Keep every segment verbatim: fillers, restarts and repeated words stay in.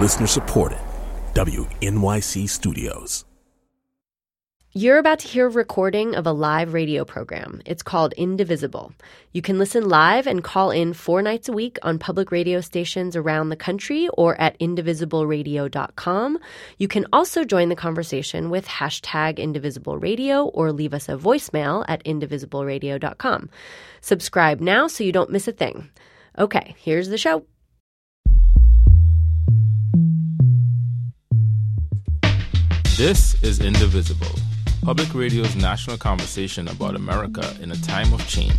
Listener supported. W N Y C Studios. You're about to hear a recording of a live radio program. It's called Indivisible. You can listen live and call in four nights a week on public radio stations around the country or at indivisible radio dot com. You can also join the conversation with hashtag Indivisible Radio or leave us a voicemail at indivisible radio dot com. Subscribe now so you don't miss a thing. Okay, here's the show. This is Indivisible, public radio's national conversation about America in a time of change.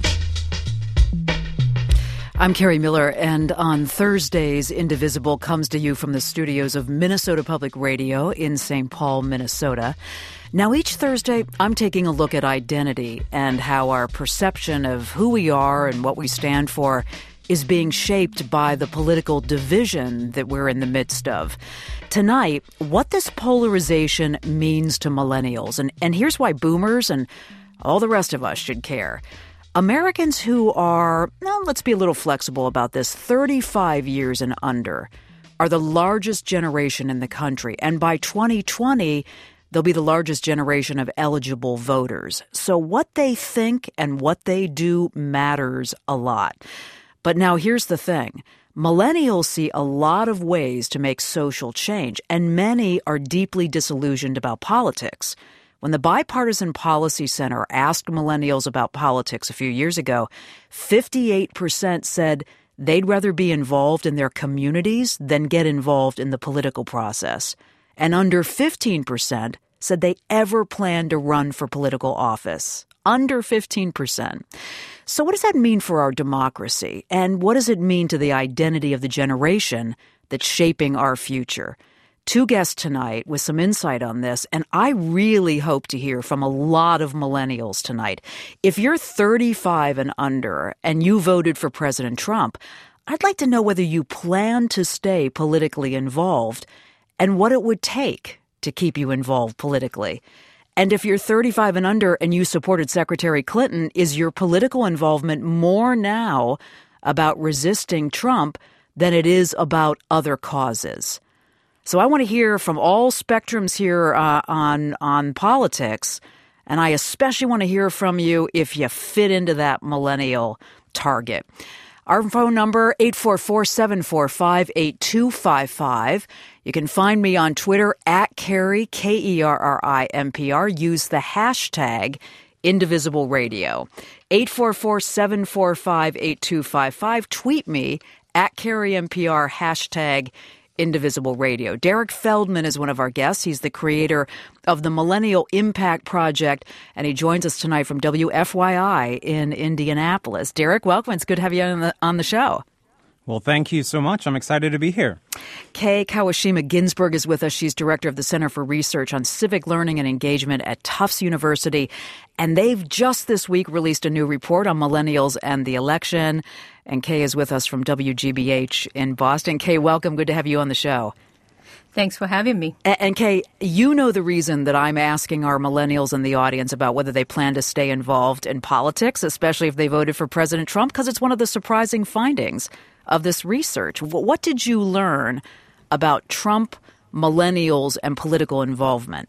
I'm Carrie Miller, and on Thursdays, Indivisible comes to you from the studios of Minnesota Public Radio in Saint Paul, Minnesota. Now, each Thursday, I'm taking a look at identity and how our perception of who we are and what we stand for is being shaped by the political division that we're in the midst of. Tonight, what this polarization means to millennials. And, and here's why boomers and all the rest of us should care. Americans who are, well, let's be a little flexible about this, thirty-five years and under are the largest generation in the country. And by twenty twenty, they'll be the largest generation of eligible voters. So what they think and what they do matters a lot. But now here's the thing. Millennials see a lot of ways to make social change, and many are deeply disillusioned about politics. When the Bipartisan Policy Center asked millennials about politics a few years ago, fifty-eight percent said they'd rather be involved in their communities than get involved in the political process. And under fifteen percent said they ever plan to run for political office. Under fifteen percent. So what does that mean for our democracy? And what does it mean to the identity of the generation that's shaping our future? Two guests tonight with some insight on this, and I really hope to hear from a lot of millennials tonight. If you're thirty-five and under and you voted for President Trump, I'd like to know whether you plan to stay politically involved and what it would take to keep you involved politically. And if you're thirty-five and under and you supported Secretary Clinton, is your political involvement more now about resisting Trump than it is about other causes? So I want to hear from all spectrums here uh, on on politics, and I especially want to hear from you if you fit into that millennial target. Our phone number, eight four four, seven four five, eight two five five. You can find me on Twitter, at Carrie, K E R R I M P R. Use the hashtag Indivisible Radio. eight four four, seven four five, eight two five five. Tweet me, at Carrie M P R, hashtag Indivisible Radio. Derek Feldman is one of our guests. He's the creator of the Millennial Impact Project, and he joins us tonight from W F Y I in Indianapolis. Derek, welcome. It's good to have you on the, on the show. Well, thank you so much. I'm excited to be here. Kay Kawashima Ginsburg is with us. She's director of the Center for Research on Civic Learning and Engagement at Tufts University. And they've just this week released a new report on millennials and the election. And Kay is with us from W G B H in Boston. Kay, welcome. Good to have you on the show. Thanks for having me. And, and Kay, you know the reason that I'm asking our millennials in the audience about whether they plan to stay involved in politics, especially if they voted for President Trump, because it's one of the surprising findings of this research. What did you learn about Trump, millennials, and political involvement?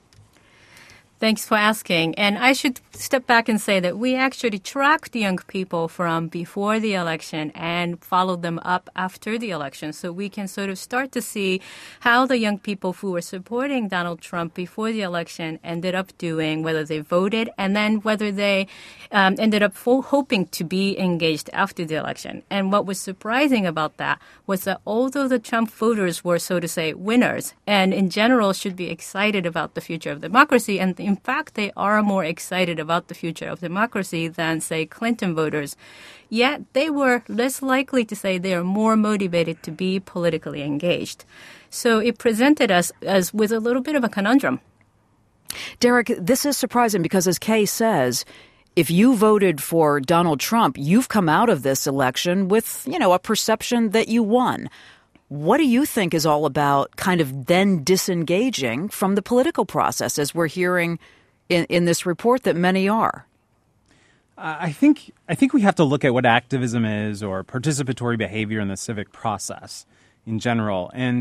Thanks for asking. And I should step back and say that we actually tracked young people from before the election and followed them up after the election. So we can sort of start to see how the young people who were supporting Donald Trump before the election ended up doing, whether they voted, and then whether they um, ended up full hoping to be engaged after the election. And what was surprising about that was that although the Trump voters were, so to say, winners, and in general should be excited about the future of democracy, and in fact, they are more excited about the future of democracy than, say, Clinton voters. Yet they were less likely to say they are more motivated to be politically engaged. So it presented us as with a little bit of a conundrum. Derek, this is surprising because, as Kay says, if you voted for Donald Trump, you've come out of this election with, you know, a perception that you won. What do you think is all about kind of then disengaging from the political process, as we're hearing in, in this report that many are? Uh, I think I think we have to look at what activism is or participatory behavior in the civic process in general. And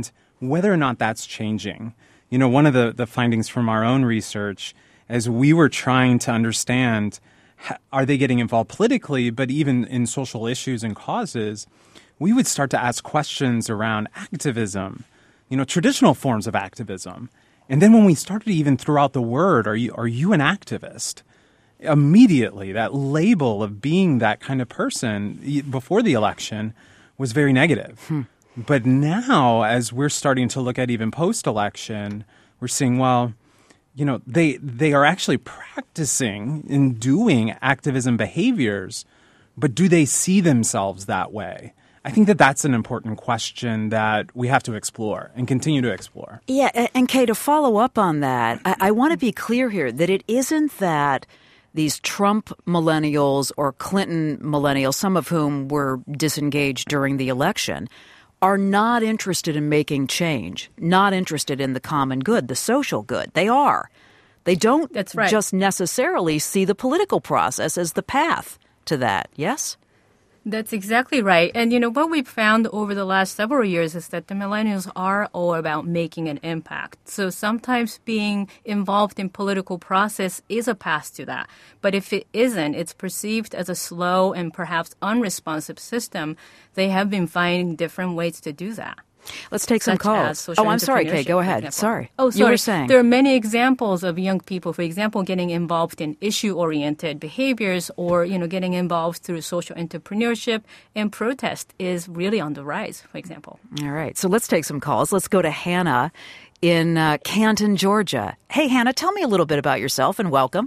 whether or not that's changing. You know, one of the, the findings from our own research, as we were trying to understand, are they getting involved politically, but even in social issues and causes, we would start to ask questions around activism, you know, traditional forms of activism. And then when we started to even throw out the word, are you, are you an activist? Immediately, that label of being that kind of person before the election was very negative. Hmm. But now, as we're starting to look at even post-election, we're seeing, well, you know, they they are actually practicing and doing activism behaviors, but do they see themselves that way? I think that that's an important question that we have to explore and continue to explore. Yeah, and Kay, to follow up on that, I, I want to be clear here that it isn't that these Trump millennials or Clinton millennials, some of whom were disengaged during the election, are not interested in making change, not interested in the common good, the social good. They are. They don't That's right. just necessarily see the political process as the path to that, yes? That's exactly right. And, you know, what we've found over the last several years is that the millennials are all about making an impact. So sometimes being involved in political process is a path to that. But if it isn't, it's perceived as a slow and perhaps unresponsive system. They have been finding different ways to do that. Let's take some calls. Oh, I'm sorry, Kay. Go ahead. Sorry. Oh, sorry. You were saying. There are many examples of young people, for example, getting involved in issue-oriented behaviors or, you know, getting involved through social entrepreneurship, and protest is really on the rise, for example. All right. So let's take some calls. Let's go to Hannah in uh, Canton, Georgia. Hey, Hannah, tell me a little bit about yourself and welcome.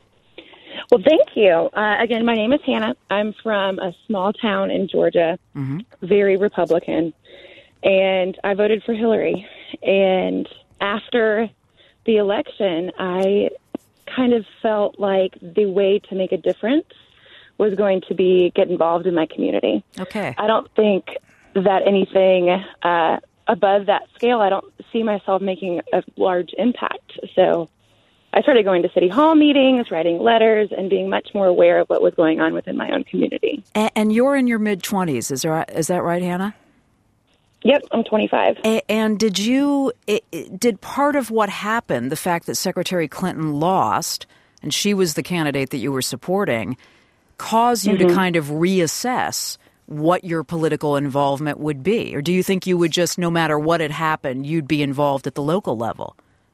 Well, thank you. Uh, again, my name is Hannah. I'm from a small town in Georgia, mm-hmm. very Republican. And I voted for Hillary. And after the election, I kind of felt like the way to make a difference was going to be get involved in my community. Okay. I don't think that anything uh, above that scale, I don't see myself making a large impact. So I started going to city hall meetings, writing letters, and being much more aware of what was going on within my own community. And, and you're in your mid-twenties. Is there, is that right, Hannah? Yep, I'm twenty-five. And did you, did part of what happened, the fact that Secretary Clinton lost, and she was the candidate that you were supporting, cause you mm-hmm. to kind of reassess what your political involvement would be? Or do you think you would just, no matter what had happened, you'd be involved at the local level?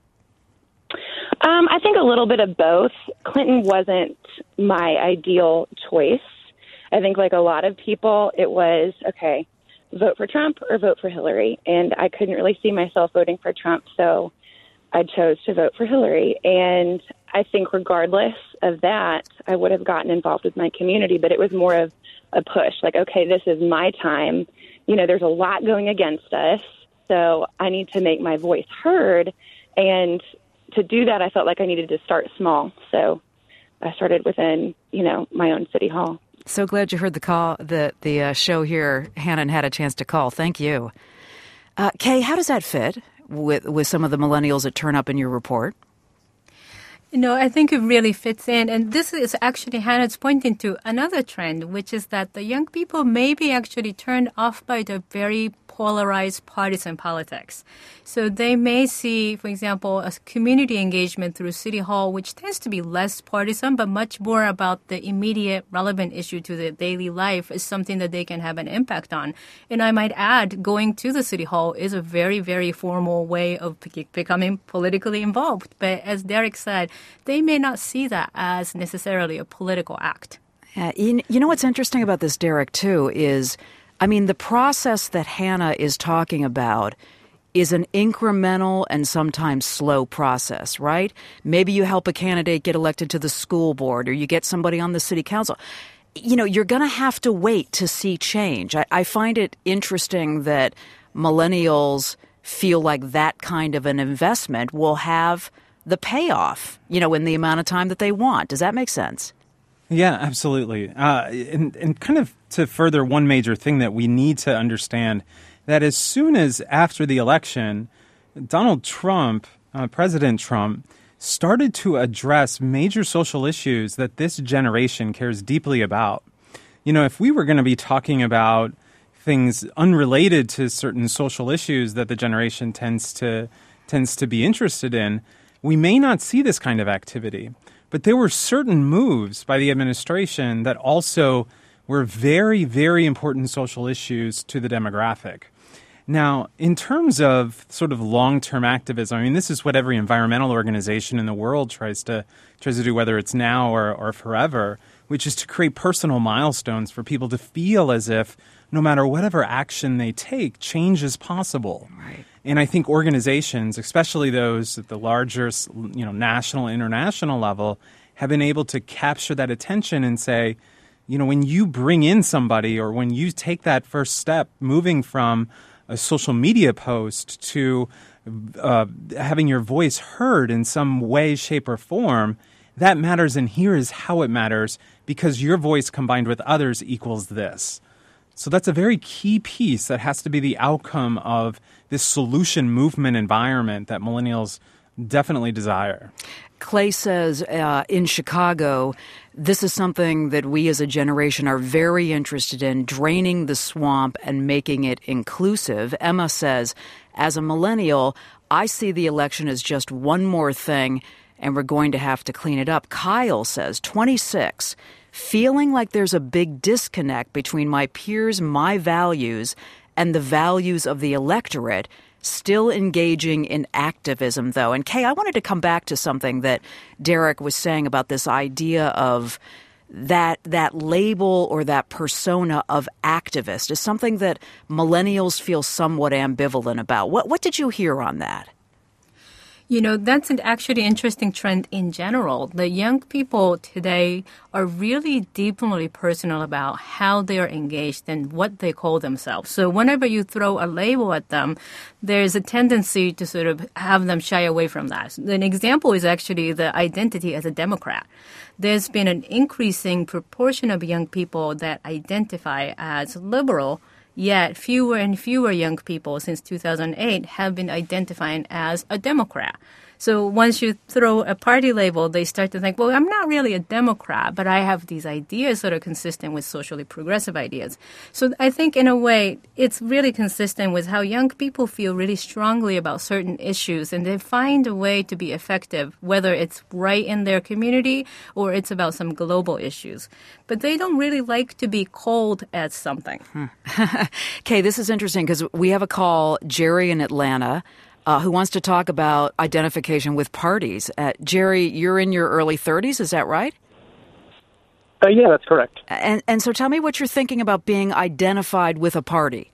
Um, I think a little bit of both. Clinton wasn't my ideal choice. I think like a lot of people, it was, okay, vote for Trump or vote for Hillary. And I couldn't really see myself voting for Trump, so I chose to vote for Hillary. And I think regardless of that, I would have gotten involved with my community, but it was more of a push, like, okay, this is my time. You know, there's a lot going against us, so I need to make my voice heard. And to do that, I felt like I needed to start small. So I started within, you know, my own city hall. So glad you heard the call, the the uh, show here, Hannah, and had a chance to call. Thank you. Uh, Kay, how does that fit with with some of the millennials that turn up in your report? You know, I think it really fits in. And this is actually, Hannah's pointing to another trend, which is that the young people may be actually turned off by the very polarized partisan politics. So they may see, for example, a community engagement through City Hall, which tends to be less partisan, but much more about the immediate relevant issue to their daily life is something that they can have an impact on. And I might add, going to the City Hall is a very, very formal way of becoming politically involved. But as Derek said, they may not see that as necessarily a political act. Uh, you, you know what's interesting about this, Derek, too, is, I mean, the process that Hannah is talking about is an incremental and sometimes slow process, right? Maybe you help a candidate get elected to the school board or you get somebody on the city council. You know, you're going to have to wait to see change. I, I find it interesting that millennials feel like that kind of an investment will have the payoff, you know, in the amount of time that they want. Does that make sense? Yeah, absolutely. Uh, and, and kind of to further one major thing that we need to understand, that as soon as after the election, Donald Trump, uh, President Trump, started to address major social issues that this generation cares deeply about. You know, if we were going to be talking about things unrelated to certain social issues that the generation tends to tends to be interested in, we may not see this kind of activity. But there were certain moves by the administration that also were very, very important social issues to the demographic. Now, in terms of sort of long-term activism, I mean, this is what every environmental organization in the world tries to tries to do, whether it's now or, or forever, which is to create personal milestones for people to feel as if no matter whatever action they take, change is possible. Right. And I think organizations, especially those at the larger, you know, national, international level, have been able to capture that attention and say, you know, when you bring in somebody or when you take that first step, moving from a social media post to uh, having your voice heard in some way, shape, or form, that matters, and here is how it matters, because your voice combined with others equals this. So that's a very key piece that has to be the outcome of this solution movement environment that millennials definitely desire. Clay says uh, in Chicago, this is something that we as a generation are very interested in, draining the swamp and making it inclusive. Emma says, as a millennial, I see the election as just one more thing, and we're going to have to clean it up. Kyle says, twenty-six, feeling like there's a big disconnect between my peers, my values, and the values of the electorate. Still engaging in activism, though. And Kay, I wanted to come back to something that Derek was saying about this idea of that that label or that persona of activist is something that millennials feel somewhat ambivalent about. What what did you hear on that? You know, that's an actually interesting trend in general. The young people today are really deeply personal about how they are engaged and what they call themselves. So whenever you throw a label at them, there's a tendency to sort of have them shy away from that. An example is actually the identity as a Democrat. There's been an increasing proportion of young people that identify as liberal, yet fewer and fewer young people since two thousand eight have been identifying as a Democrat. So once you throw a party label, they start to think, well, I'm not really a Democrat, but I have these ideas that are consistent with socially progressive ideas. So I think in a way, it's really consistent with how young people feel really strongly about certain issues, and they find a way to be effective, whether it's right in their community or it's about some global issues. But they don't really like to be called as something. Hmm. Okay, this is interesting because we have a call, Jerry in Atlanta, Uh, who wants to talk about identification with parties. Uh, Jerry, you're in your early thirties, is that right? Uh, yeah, that's correct. And, and so tell me what you're thinking about being identified with a party.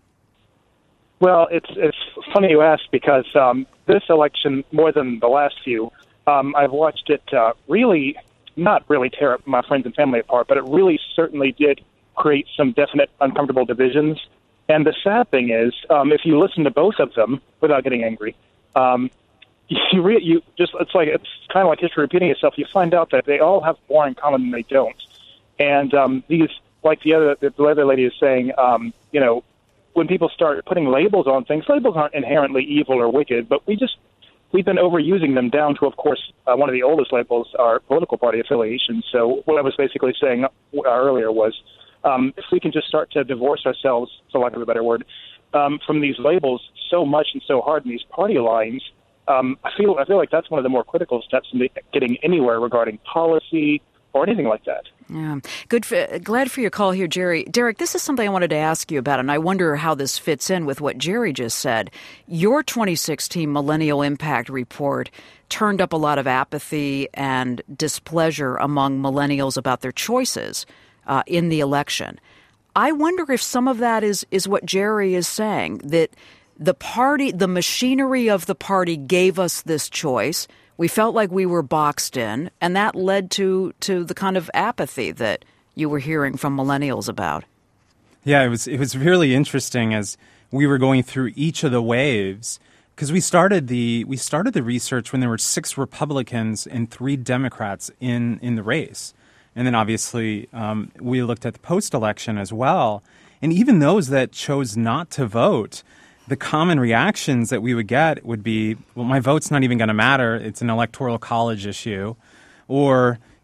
Well, it's it's funny you ask because um, this election, more than the last few, um, I've watched it uh, really, not really tear my friends and family apart, but it really certainly did create some definite uncomfortable divisions. And the sad thing is, um, if you listen to both of them without getting angry, um, you, re- you just it's like it's kind of like history repeating itself. You find out that they all have more in common than they don't. And um, these, like the other the other lady is saying, um, you know, when people start putting labels on things, labels aren't inherently evil or wicked, but we just we've been overusing them down to, of course, uh, one of the oldest labels, our political party affiliation. So what I was basically saying earlier was, Um, if we can just start to divorce ourselves, for lack of a better word, um, from these labels so much and so hard in these party lines, um, I feel I feel like that's one of the more critical steps in getting anywhere regarding policy or anything like that. Yeah, good. For, glad for your call here, Jerry. Derek, this is something I wanted to ask you about, and I wonder how this fits in with what Jerry just said. Your twenty sixteen Millennial Impact Report turned up a lot of apathy and displeasure among millennials about their choices Uh, in the election. I wonder if some of that is, is what Jerry is saying, that the party, the machinery of the party gave us this choice. We felt like we were boxed in, and that led to, to the kind of apathy that you were hearing from millennials about. Yeah, it was it was really interesting as we were going through each of the waves, because we started the we started the research when there were six Republicans and three Democrats in, in the race. And then obviously um, we looked at the post-election as well. And even those that chose not to vote, the common reactions that we would get would be, well, my vote's not even going to matter. It's an electoral college issue. Or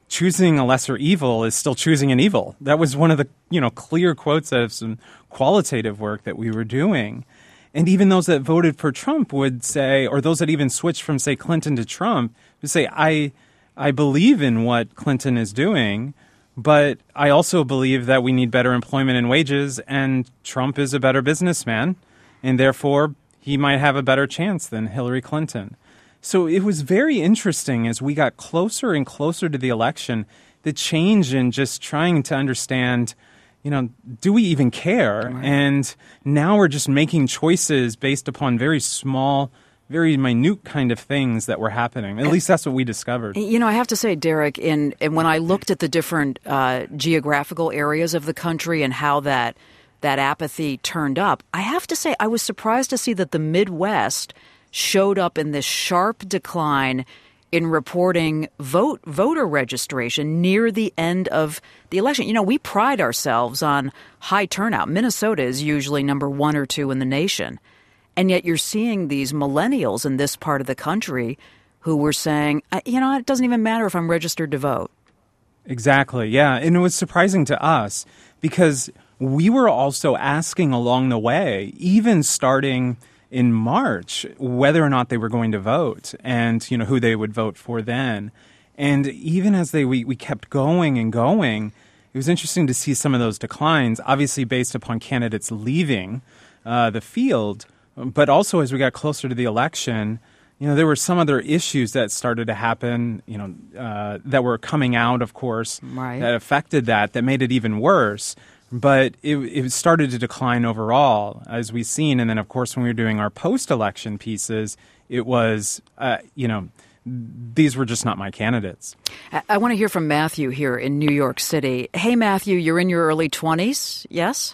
choosing a lesser evil is still choosing an evil. That was one of the, you know, clear quotes out of some qualitative work that we were doing. And even those that voted for Trump would say, or those that even switched from, say, Clinton to Trump, would say, I, I believe in what Clinton is doing, but I also believe that we need better employment and wages, and Trump is a better businessman, and therefore he might have a better chance than Hillary Clinton. So it was very interesting as we got closer and closer to the election, the change in just trying to understand, you know, do we even care? Right. And now we're just making choices based upon very small, very minute kind of things that were happening. At least that's what we discovered. You know, I have to say, Derek, in, in when I looked at the different uh, geographical areas of the country and how that that apathy turned up, I have to say I was surprised to see that the Midwest showed up in this sharp decline in reporting vote voter registration near the end of the election. You know, we pride ourselves on high turnout. Minnesota is usually number one or two in the nation. And yet you're seeing these millennials in this part of the country who were saying, you know, it doesn't even matter if I'm registered to vote. Exactly, yeah. And it was surprising to us because we were also asking along the way, even starting in March, whether or not they were going to vote and, you know, who they would vote for then. And even as they we, we kept going and going, it was interesting to see some of those declines, obviously based upon candidates leaving uh, the field. But also as we got closer to the election, you know, there were some other issues that started to happen, you know, uh, that were coming out, of course, right. that affected that, that made it even worse. But it, it started to decline overall, as we've seen. And then, of course, when we were doing our post-election pieces, it was, uh, you know, these were just not my candidates. I, I want to hear from Matthew here in New York City. Hey, Matthew, you're in your early twenties, yes?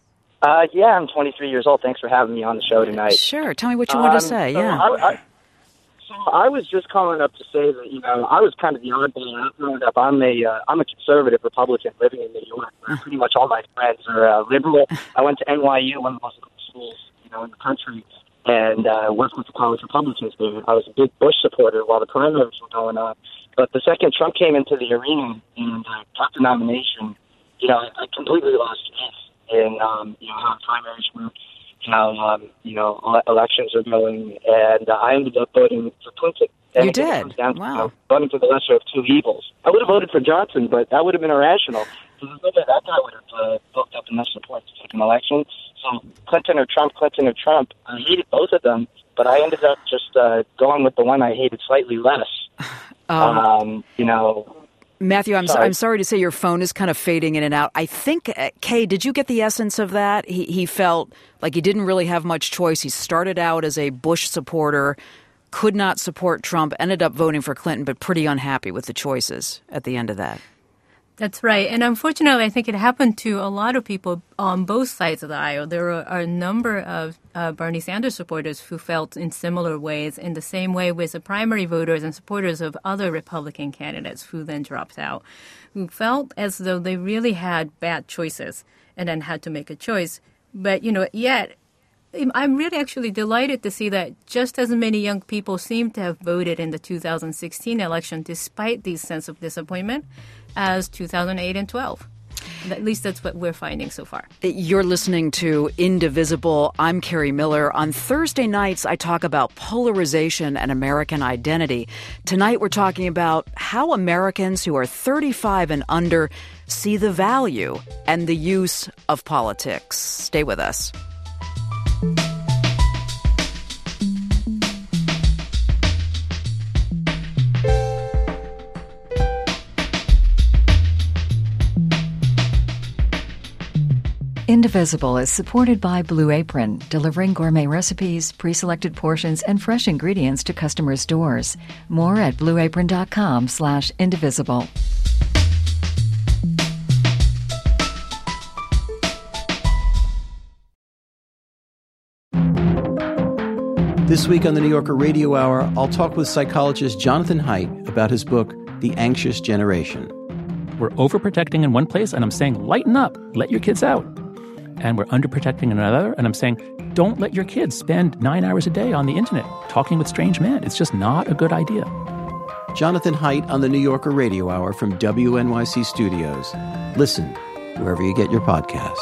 Uh, yeah, I'm twenty-three years old. Thanks for having me on the show tonight. Sure. Tell me what you um, want to say. So yeah. I, I, so I was just calling up to say that, you know, I was kind of the oddball out growing up. I'm a, uh, I'm a conservative Republican living in New York. Where pretty much all my friends are uh, liberal. I went to N Y U, one of the most liberal schools, you know, in the country, and uh, worked with the college Republicans there. I was a big Bush supporter while the primaries were going on. But the second Trump came into the arena and uh, got the nomination, you know, I completely lost faith in, um, you know, how primaries work, how, um, you know, elections are going, and uh, I ended up voting for Clinton. And you did? Down to, wow. You know, voting for the lesser of two evils. I would have voted for Johnson, but that would have been irrational. Because there's no way that guy would have uh, built up enough support to take an election. So Clinton or Trump, Clinton or Trump, I hated both of them, but I ended up just uh, going with the one I hated slightly less. Um, um, you know... Matthew, I'm, sorry. so, I'm sorry to say your phone is kind of fading in and out. I think, uh, Kay, did you get the essence of that? He, he felt like he didn't really have much choice. He started out as a Bush supporter, could not support Trump, ended up voting for Clinton, but pretty unhappy with the choices at the end of that. That's right. And unfortunately, I think it happened to a lot of people on both sides of the aisle. There are, are a number of uh, Bernie Sanders supporters who felt in similar ways, in the same way with the primary voters and supporters of other Republican candidates who then dropped out, who felt as though they really had bad choices and then had to make a choice. But, you know, yet I'm really actually delighted to see that just as many young people seem to have voted in the two thousand sixteen election, despite these sense of disappointment, as two thousand eight and twelve. At least that's what we're finding so far. You're listening to Indivisible. I'm Carrie Miller. On Thursday nights, I talk about polarization and American identity. Tonight, we're talking about how Americans who are thirty-five and under see the value and the use of politics. Stay with us. Indivisible is supported by Blue Apron, delivering gourmet recipes, pre-selected portions, and fresh ingredients to customers' doors. More at blueapron.com slash indivisible. This week on the New Yorker Radio Hour, I'll talk with psychologist Jonathan Haidt about his book, The Anxious Generation. We're overprotecting in one place, and I'm saying, lighten up, let your kids out. And we're underprotecting in another, and I'm saying, don't let your kids spend nine hours a day on the internet talking with strange men. It's just not a good idea. Jonathan Haidt on the New Yorker Radio Hour from W N Y C Studios. Listen wherever you get your podcasts.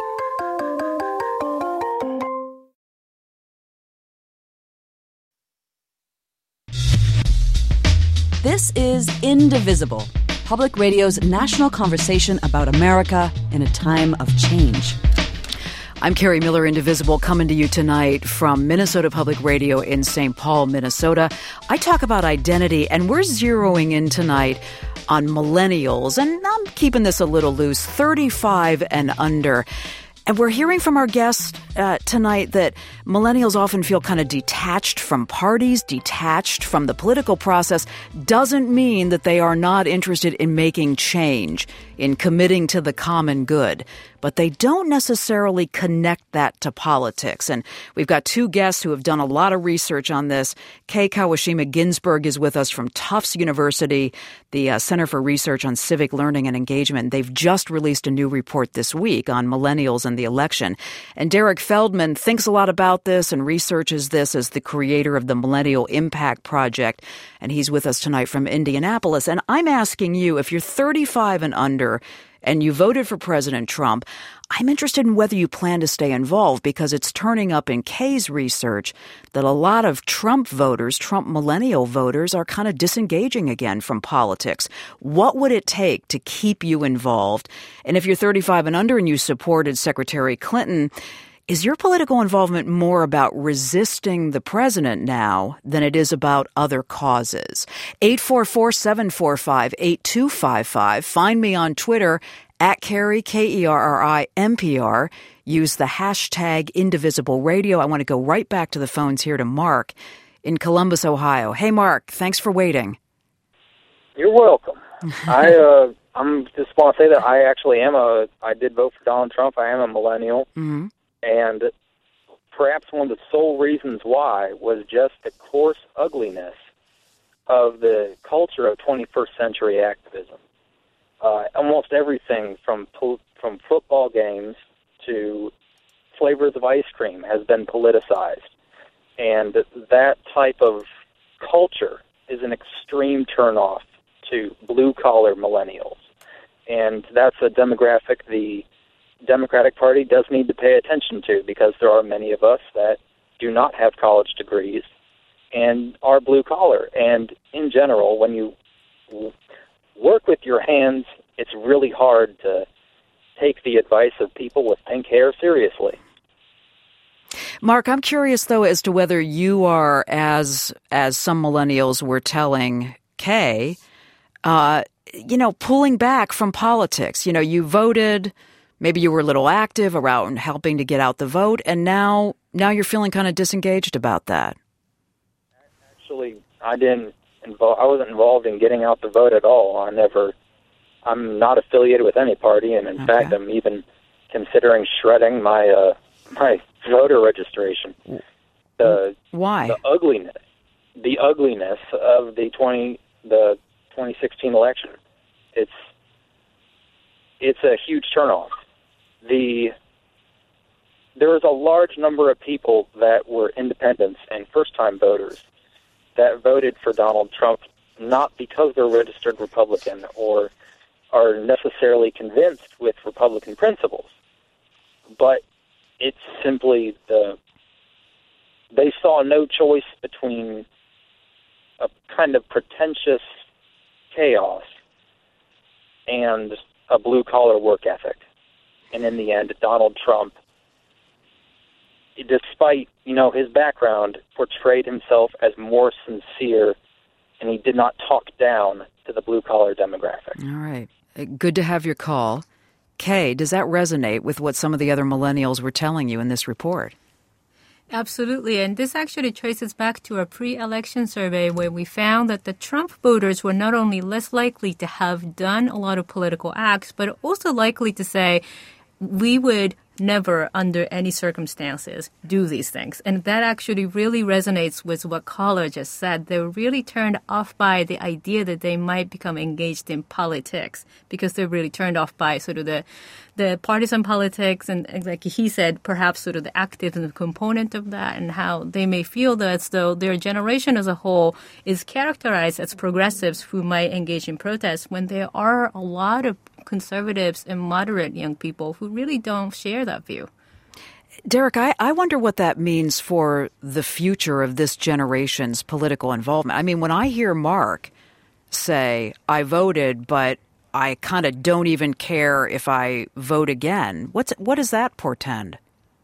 This is Indivisible, Public Radio's national conversation about America in a time of change. I'm Carrie Miller, Indivisible, coming to you tonight from Minnesota Public Radio in Saint Paul, Minnesota. I talk about identity, and we're zeroing in tonight on millennials, and I'm keeping this a little loose, thirty-five and under. And we're hearing from our guest uh, tonight that millennials often feel kind of detached from parties, detached from the political process. Doesn't mean that they are not interested in making change, in committing to the common good. But they don't necessarily connect that to politics. And we've got two guests who have done a lot of research on this. Kay Kawashima Ginsburg is with us from Tufts University, the uh, Center for Research on Civic Learning and Engagement. They've just released a new report this week on millennials and the election. And Derek Feldman thinks a lot about this and researches this as the creator of the Millennial Impact Project. And he's with us tonight from Indianapolis. And I'm asking you, if you're thirty-five and under, and you voted for President Trump, I'm interested in whether you plan to stay involved, because it's turning up in Kay's research that a lot of Trump voters, Trump millennial voters, are kind of disengaging again from politics. What would it take to keep you involved? And if you're thirty-five and under and you supported Secretary Clinton, is your political involvement more about resisting the president now than it is about other causes? eight four four, seven four five, eight two five five. Find me on Twitter at Carrie, K E R R I M P R. Use the hashtag Indivisible Radio. I want to go right back to the phones here to Mark in Columbus, Ohio. Hey, Mark, thanks for waiting. You're welcome. I uh, I'm just want to say that I actually am a. I did vote for Donald Trump. I am a millennial. Mm-hmm. And perhaps one of the sole reasons why was just the coarse ugliness of the culture of twenty-first century activism. Uh, almost everything from po- from football games to flavors of ice cream has been politicized. And that type of culture is an extreme turnoff to blue-collar millennials. And that's a demographic the Democratic Party does need to pay attention to, because there are many of us that do not have college degrees and are blue collar. And in general, when you work with your hands, it's really hard to take the advice of people with pink hair seriously. Mark, I'm curious, though, as to whether you are, as as some millennials were telling Kay, uh, you know, pulling back from politics. You know, you voted. Maybe you were a little active around helping to get out the vote, and now now you're feeling kind of disengaged about that. Actually, I didn't involve. I wasn't involved in getting out the vote at all. I never. I'm not affiliated with any party, and in okay. fact, I'm even considering shredding my uh, my voter registration. The why the ugliness, the ugliness of the twenty the twenty sixteen election. It's it's a huge turnoff. The there was a large number of people that were independents and first-time voters that voted for Donald Trump, not because they're registered Republican or are necessarily convinced with Republican principles, but it's simply the they saw no choice between a kind of pretentious chaos and a blue-collar work ethic. And in the end, Donald Trump, despite, you know, his background, portrayed himself as more sincere, and he did not talk down to the blue-collar demographic. All right. Good to have your call. Kay, does that resonate with what some of the other millennials were telling you in this report? Absolutely. And this actually traces back to a pre-election survey where we found that the Trump voters were not only less likely to have done a lot of political acts, but also likely to say, we would never, under any circumstances, do these things. And that actually really resonates with what Caller just said. They were really turned off by the idea that they might become engaged in politics because they're really turned off by sort of the the partisan politics and, and like he said, perhaps sort of the activism component of that and how they may feel that as though their generation as a whole is characterized as progressives who might engage in protests when there are a lot of conservatives and moderate young people who really don't share that view. Derek, I, I wonder what that means for the future of this generation's political involvement. I mean, when I hear Mark say, I voted, but I kind of don't even care if I vote again, what's what does that portend?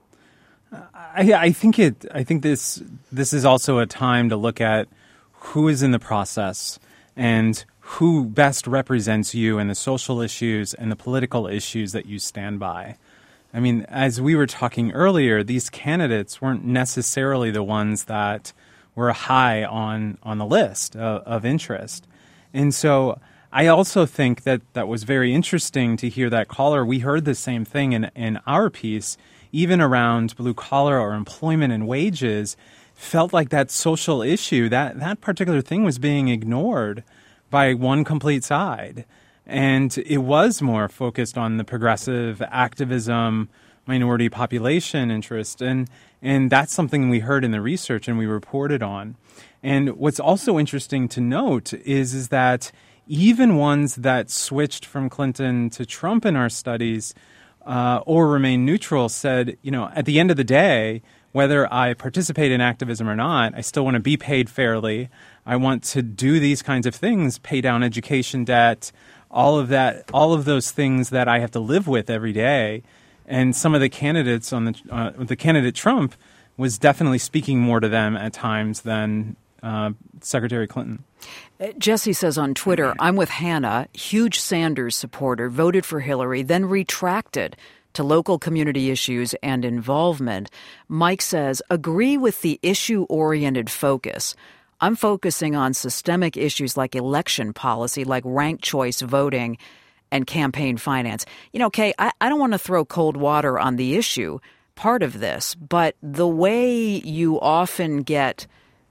I, I think it. I think this this is also a time to look at who is in the process and who best represents you and the social issues and the political issues that you stand by. I mean, as we were talking earlier, these candidates weren't necessarily the ones that were high on, on the list of, of interest. And so I also think that that was very interesting to hear that caller. We heard the same thing in, in our piece, even around blue collar or employment and wages, felt like that social issue, that, that particular thing was being ignored by one complete side. And it was more focused on the progressive activism, minority population interest. And, and that's something we heard in the research and we reported on. And what's also interesting to note is, is that even ones that switched from Clinton to Trump in our studies uh, or remain neutral said, you know, at the end of the day, whether I participate in activism or not, I still want to be paid fairly. I want to do these kinds of things, pay down education debt, all of that, all of those things that I have to live with every day. And some of the candidates on the uh, the candidate Trump was definitely speaking more to them at times than uh, Secretary Clinton. Jesse says on Twitter, I'm with Hannah, huge Sanders supporter, voted for Hillary, then retracted to local community issues and involvement. Mike says, agree with the issue-oriented focus. I'm focusing on systemic issues like election policy, like ranked choice voting and campaign finance. You know, Kay, I, I don't want to throw cold water on the issue, part of this, but the way you often get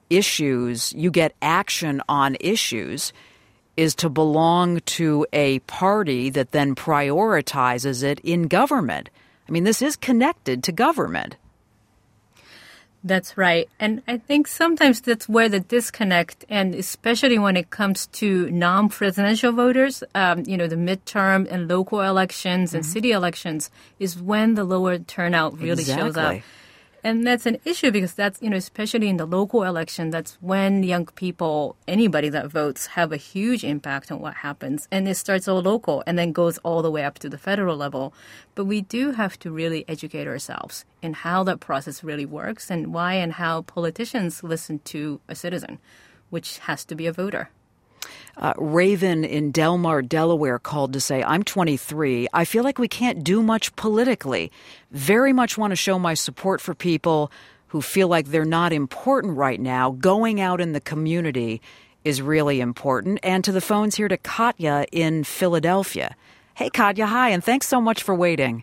issues, you get action on issues, is to belong to a party that then prioritizes it in government. I mean, this is connected to government. That's right. And I think sometimes that's where the disconnect, and especially when it comes to non-presidential voters, um, you know, the midterm and local elections mm-hmm. and city elections, is when the lower turnout really exactly. shows up. And that's an issue because that's, you know, especially in the local election, that's when young people, anybody that votes, have a huge impact on what happens. And it starts all local and then goes all the way up to the federal level. But we do have to really educate ourselves in how that process really works and why and how politicians listen to a citizen, which has to be a voter. Uh, Raven in Delmar, Delaware called to say, I'm twenty-three. I feel like we can't do much politically. Very much want to show my support for people who feel like they're not important right now. Going out in the community is really important. And to the phones here to Katya in Philadelphia. Hey, Katya, hi, and thanks so much for waiting.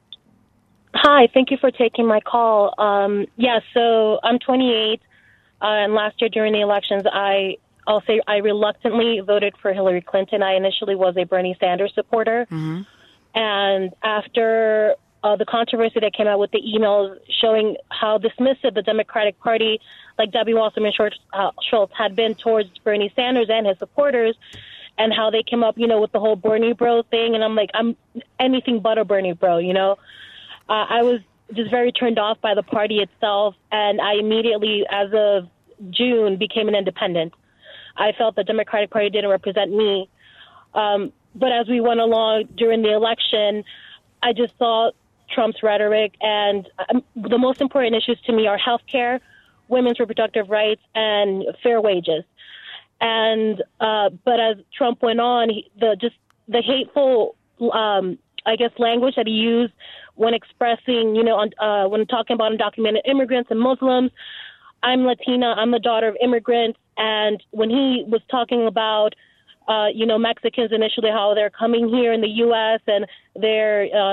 Hi, thank you for taking my call. Um, yeah, so I'm twenty-eight, uh, and last year during the elections, I I'll say I reluctantly voted for Hillary Clinton. I initially was a Bernie Sanders supporter. Mm-hmm. And after uh, the controversy that came out with the emails showing how dismissive the Democratic Party, like Debbie Wasserman Schultz, had been towards Bernie Sanders and his supporters, and how they came up, you know, with the whole Bernie bro thing. And I'm like, I'm anything but a Bernie bro, you know. Uh, I was just very turned off by the party itself. And I immediately, as of June, became an independent. I felt the Democratic Party didn't represent me. Um, but as we went along during the election, I just saw Trump's rhetoric. And um, the most important issues to me are health care, women's reproductive rights, and fair wages. And uh, but as Trump went on, he, the just the hateful, um, I guess, language that he used when expressing, you know, on, uh, when talking about undocumented immigrants and Muslims. I'm Latina. I'm the daughter of immigrants. And when he was talking about, uh, you know, Mexicans initially, how they're coming here in the U S and they're uh,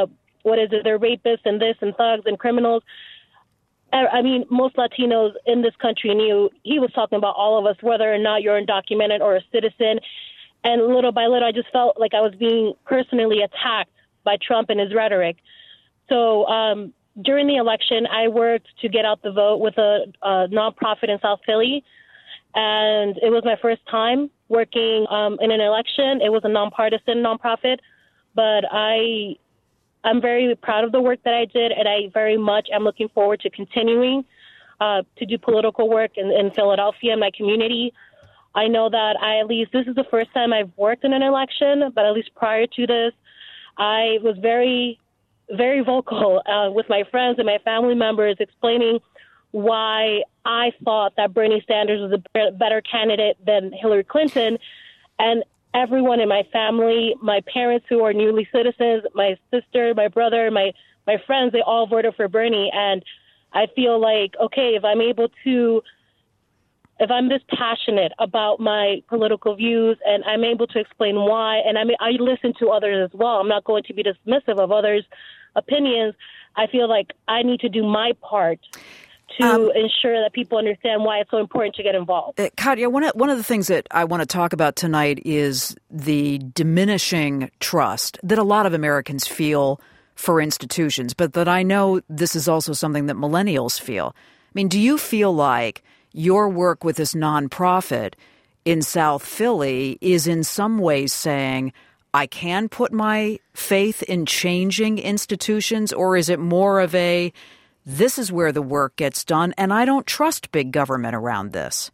what is it, they're rapists and this and thugs and criminals. I mean, most Latinos in this country knew he was talking about all of us, whether or not you're undocumented or a citizen. And little by little, I just felt like I was being personally attacked by Trump and his rhetoric. So um, during the election, I worked to get out the vote with a, a nonprofit in South Philly. And it was my first time working um, in an election. It was a nonpartisan nonprofit. But I... I'm very proud of the work that I did, and I very much am looking forward to continuing uh, to do political work in, in Philadelphia, in my community. I know that I at least, this is the first time I've worked in an election, but at least prior to this, I was very, very vocal uh, with my friends and my family members explaining why I thought that Bernie Sanders was a better candidate than Hillary Clinton. And everyone in my family, my parents who are newly citizens, my sister, my brother, my, my friends, they all voted for Bernie. And I feel like, okay, if I'm able to, if I'm this passionate about my political views and I'm able to explain why, and I mean, I listen to others as well, I'm not going to be dismissive of others' opinions, I feel like I need to do my part to um, ensure that people understand why it's so important to get involved. Uh, Katya, one of, one of the things that I want to talk about tonight is the diminishing trust that a lot of Americans feel for institutions, but that I know this is also something that millennials feel. I mean, do you feel like your work with this nonprofit in South Philly is in some ways saying, I can put my faith in changing institutions, or is it more of a, this is where the work gets done, and I don't trust big government around this?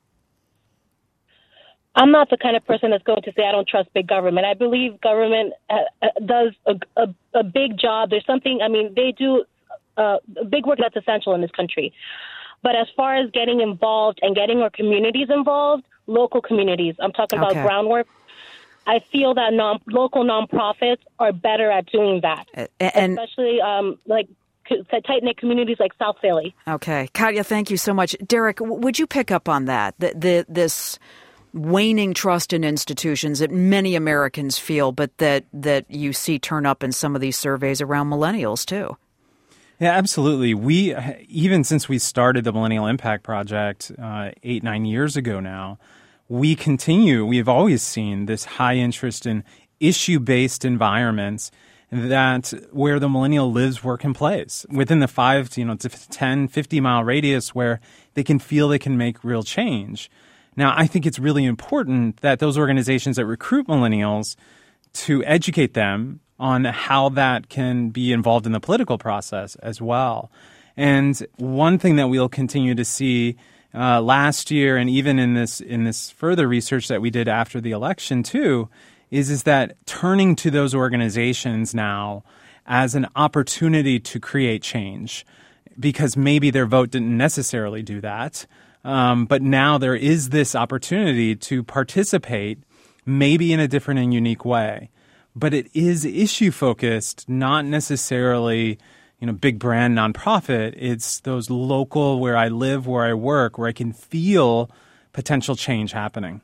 I'm not the kind of person that's going to say I don't trust big government. I believe government uh, does a, a, a big job. There's something, I mean, they do uh, big work that's essential in this country. But as far as getting involved and getting our communities involved, local communities, I'm talking about Okay. groundwork, I feel that non, local nonprofits are better at doing that, Uh, and- especially um, like tight-knit communities like South Philly. Okay. Katya, thank you so much. Derek, w- would you pick up on that, the, the, this waning trust in institutions that many Americans feel, but that, that you see turn up in some of these surveys around millennials, too? Yeah, absolutely. We, even since we started the Millennial Impact Project uh, eight, nine years ago now, we continue, we've always seen this high interest in issue-based environments that where the millennial lives, work, and plays within the five to, you know, to ten, fifty mile radius where they can feel they can make real change. Now, I think it's really important that those organizations that recruit millennials to educate them on how that can be involved in the political process as well. And one thing that we'll continue to see uh, last year, and even in this in this further research that we did after the election too, is is that turning to those organizations now as an opportunity to create change, because maybe their vote didn't necessarily do that, um, but now there is this opportunity to participate, maybe in a different and unique way. But it is issue focused, not necessarily, you know, big brand nonprofit. It's those local, where I live, where I work, where I can feel potential change happening.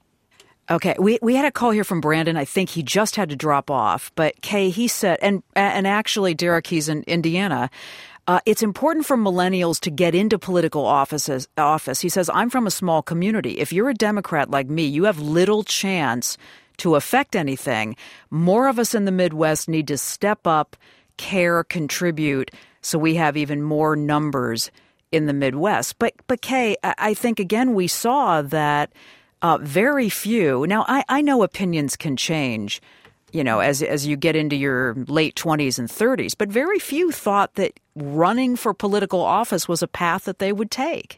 Okay, we we had a call here from Brandon. I think he just had to drop off. But Kay, he said, and and actually, Derek, he's in Indiana. Uh, it's important for millennials to get into political offices. Office. He says, I'm from a small community. If you're a Democrat like me, you have little chance to affect anything. More of us in the Midwest need to step up, care, contribute, so we have even more numbers in the Midwest. But, but Kay, I think, again, we saw that uh, very few. Now, I, I know opinions can change, you know, as, as you get into your late twenties and thirties, but very few thought that running for political office was a path that they would take.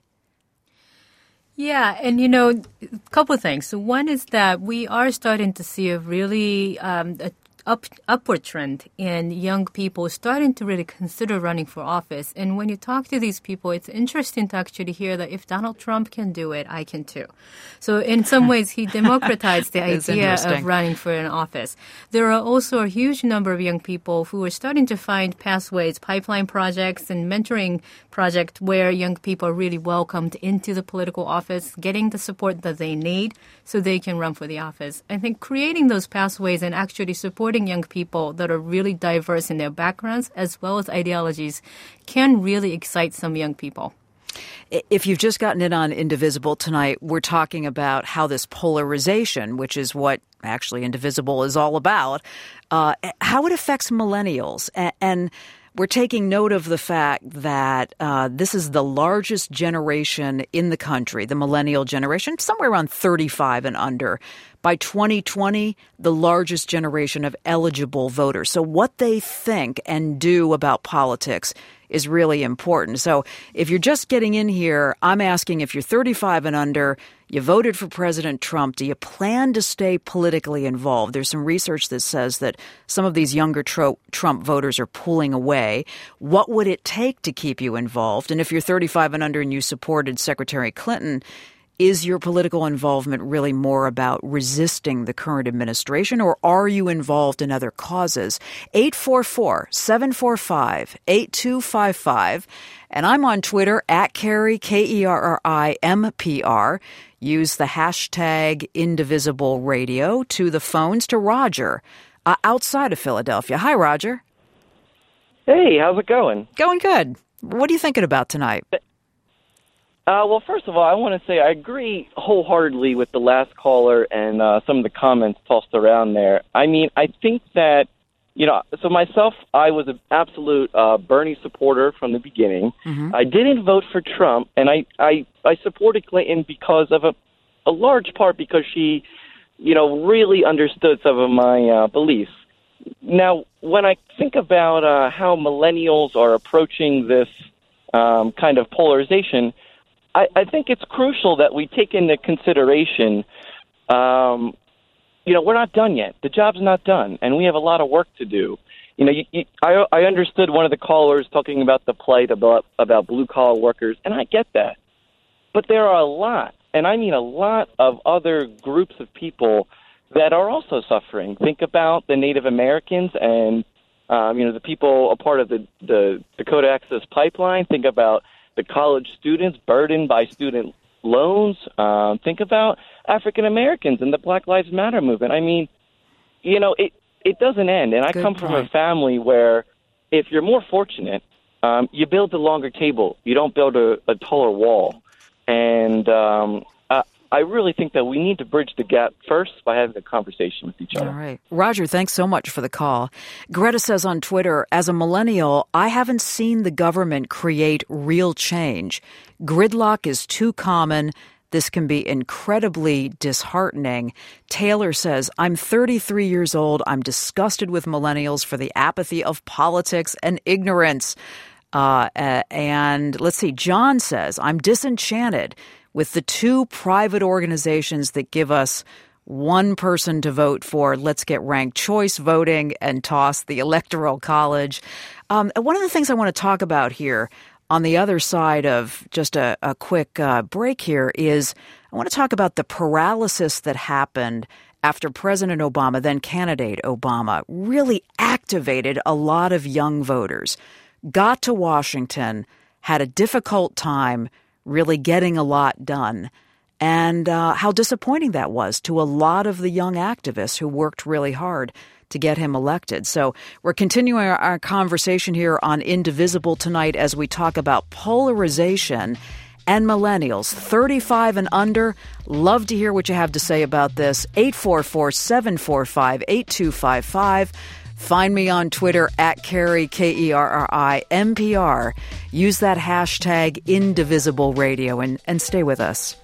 Yeah, and you know, a couple of things. So one is that we are starting to see a really um, a up upward trend in young people starting to really consider running for office. And when you talk to these people, it's interesting to actually hear that if Donald Trump can do it, I can too. So in some ways, he democratized the idea of running for an office. There are also a huge number of young people who are starting to find pathways, pipeline projects and mentoring projects where young people are really welcomed into the political office, getting the support that they need so they can run for the office. I think creating those pathways and actually supporting supporting young people that are really diverse in their backgrounds as well as ideologies can really excite some young people. If you've just gotten in on Indivisible tonight, we're talking about how this polarization, which is what actually Indivisible is all about, uh, how it affects millennials. And, and we're taking note of the fact that uh, this is the largest generation in the country, the millennial generation, somewhere around thirty-five and under. By twenty twenty, the largest generation of eligible voters. So what they think and do about politics is really important. So if you're just getting in here, I'm asking, if you're thirty-five and under, you voted for President Trump, do you plan to stay politically involved? There's some research that says that some of these younger tro- Trump voters are pulling away. What would it take to keep you involved? And if you're thirty-five and under and you supported Secretary Clinton, is your political involvement really more about resisting the current administration, or are you involved in other causes? eight four four, seven four five, eight two five five. And I'm on Twitter, at Kerry, K E R R I M P R. Use the hashtag Indivisible Radio. To the phones, to Roger, uh, outside of Philadelphia. Hi, Roger. Hey, how's it going? Going good. What are you thinking about tonight? Uh, well, first of all, I want to say I agree wholeheartedly with the last caller and uh, some of the comments tossed around there. I mean, I think that, you know, so myself, I was an absolute uh, Bernie supporter from the beginning. Mm-hmm. I didn't vote for Trump, and I, I, I supported Clinton because of a, a large part because she, you know, really understood some of my uh, beliefs. Now, when I think about uh, how millennials are approaching this um, kind of polarization, I, I think it's crucial that we take into consideration, um, you know, we're not done yet. The job's not done, and we have a lot of work to do. You know, you, you, I, I understood one of the callers talking about the plight about, about blue-collar workers, and I get that. But there are a lot, and I mean a lot of other groups of people that are also suffering. Think about the Native Americans and, um, you know, the people a part of the, the Dakota Access Pipeline. Think about the college students burdened by student loans. Um, think about African Americans and the Black Lives Matter movement. I mean, you know, it, it doesn't end. And I Good come point. from a family where if you're more fortunate, um, you build a longer table. You don't build a, a taller wall. And um, I, I really think that we need to bridge the gap first by having a conversation with each other. All right. Roger, thanks so much for the call. Greta says on Twitter, as a millennial, I haven't seen the government create real change. Gridlock is too common. This can be incredibly disheartening. Taylor says, I'm thirty-three years old. I'm disgusted with millennials for the apathy of politics and ignorance. Uh, uh, and let's see, John says, I'm disenchanted with the two private organizations that give us one person to vote for. Let's get ranked choice voting and toss the Electoral College. Um, one of the things I want to talk about here on the other side of just a, a quick uh, break here is I want to talk about the paralysis that happened after President Obama, then candidate Obama, really activated a lot of young voters, got to Washington, had a difficult time really getting a lot done, and uh, how disappointing that was to a lot of the young activists who worked really hard to get him elected. So we're continuing our, our conversation here on Indivisible tonight as we talk about polarization and millennials, thirty-five and under. Love to hear what you have to say about this. eight four four, seven four five, eight two five five. Find me on Twitter at Kerry, K E R R I M P R. Use that hashtag Indivisible Radio and, and stay with us.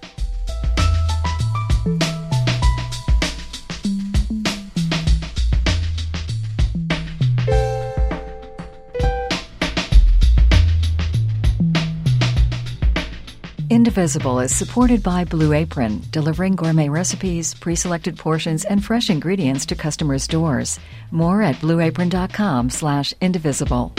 Indivisible is supported by Blue Apron, delivering gourmet recipes, pre-selected portions, and fresh ingredients to customers' doors. More at blueapron.com slash indivisible.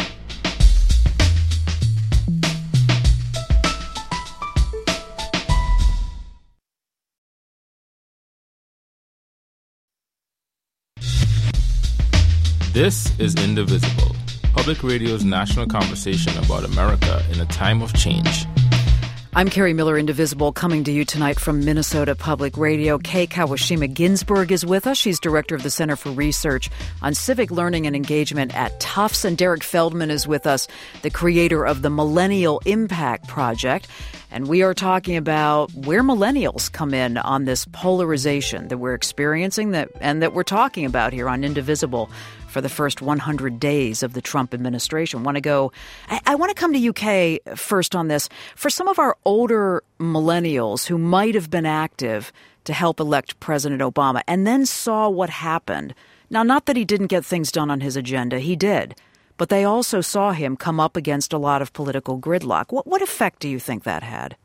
This is Indivisible, Public Radio's national conversation about America in a time of change. I'm Carrie Miller, Indivisible, coming to you tonight from Minnesota Public Radio. Kay Kawashima Ginsburg is with us. She's director of the Center for Research on Civic Learning and Engagement at Tufts. And Derek Feldman is with us, the creator of the Millennial Impact Project. And we are talking about where millennials come in on this polarization that we're experiencing that and that we're talking about here on Indivisible for the first one hundred days of the Trump administration. Want to go? I, I want to come to you, Kay, first on this. For some of our older millennials who might have been active to help elect President Obama and then saw what happened. Now, not that he didn't get things done on his agenda. He did. But they also saw him come up against a lot of political gridlock. What, what effect do you think that had?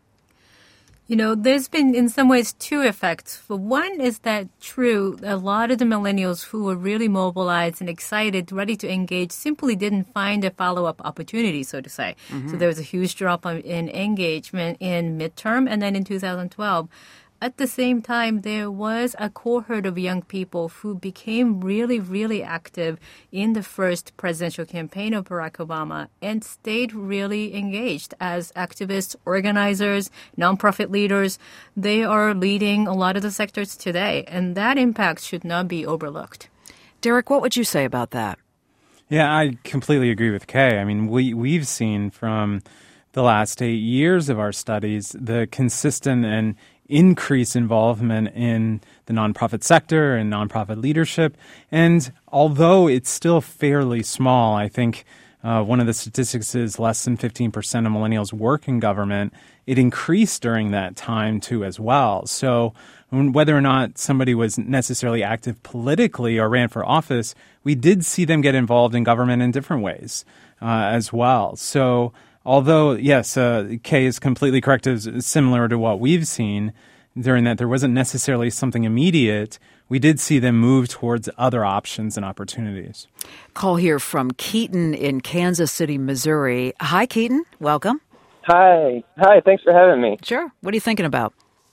You know, there's been, in some ways, two effects. For one is that, true, a lot of the millennials who were really mobilized and excited, ready to engage, simply didn't find a follow-up opportunity, so to say. Mm-hmm. So there was a huge drop in engagement in midterm and then in two thousand twelve. At the same time, there was a cohort of young people who became really, really active in the first presidential campaign of Barack Obama and stayed really engaged as activists, organizers, nonprofit leaders. They are leading a lot of the sectors today, and that impact should not be overlooked. Derek, what would you say about that? Yeah, I completely agree with Kay. I mean, we, we've seen from the last eight years of our studies the consistent and increased involvement in the nonprofit sector and nonprofit leadership. And although it's still fairly small, I think uh, one of the statistics is less than fifteen percent of millennials work in government. It increased during that time, too, as well. So whether or not somebody was necessarily active politically or ran for office, we did see them get involved in government in different ways uh, as well. So although, yes, uh, Kay is completely correct, is similar to what we've seen during that there wasn't necessarily something immediate, we did see them move towards other options and opportunities. Call here from Keaton in Kansas City, Missouri. Hi, Keaton. Welcome. Hi. Hi. Thanks for having me. Sure. What are you thinking about?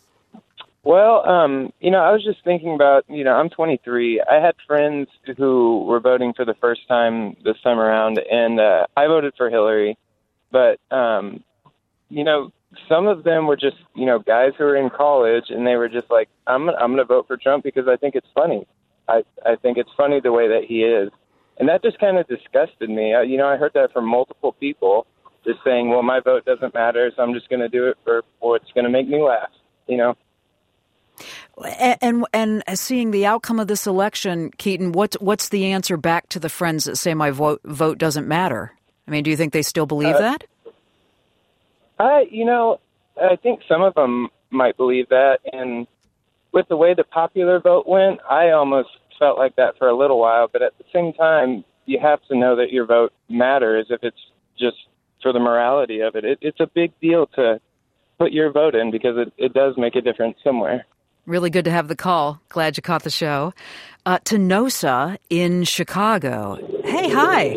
Well, um, you know, I was just thinking about, you know, I'm twenty-three. I had friends who were voting for the first time this time around, and uh, I voted for Hillary. But, um, you know, some of them were just, you know, guys who were in college, and they were just like, I'm gonna, I'm going to vote for Trump because I think it's funny. I, I think it's funny the way that he is. And that just kind of disgusted me. I, you know, I heard that from multiple people just saying, well, my vote doesn't matter, so I'm just going to do it for what's going to make me laugh, you know. And, and and seeing the outcome of this election, Keaton, what, what's the answer back to the friends that say my vote, vote doesn't matter? I mean, do you think they still believe uh, that? I, you know, I think some of them might believe that. And with the way the popular vote went, I almost felt like that for a little while. But at the same time, you have to know that your vote matters if it's just for the morality of it. it it's a big deal to put your vote in because it, it does make a difference somewhere. Really good to have the call. Glad you caught the show. Uh, to Nosa in Chicago. Hey, hi.